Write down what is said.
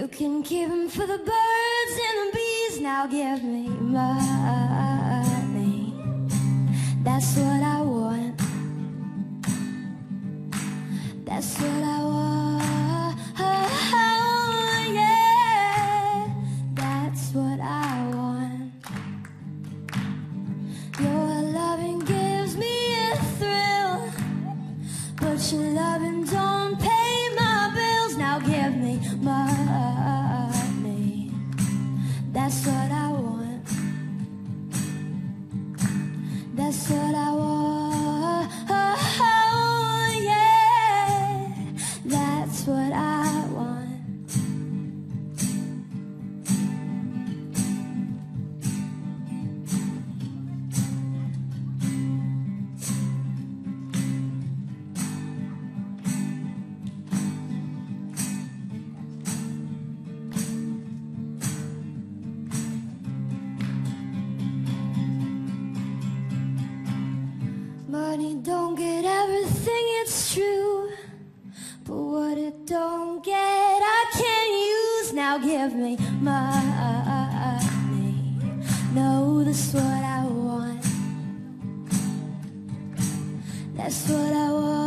You can keep them for the birds and the bees. Now give me money. That's what I want. That's what I want. Yeah, that's what I want. Your loving gives me a thrill, but your loving don't pay my bills. Now give me money. That's what I want. That's what I want. Yeah, that's what I want. Money don't get everything, it's true, but what it don't get I can't use. Now give me money. No, that's what I want. That's what I want.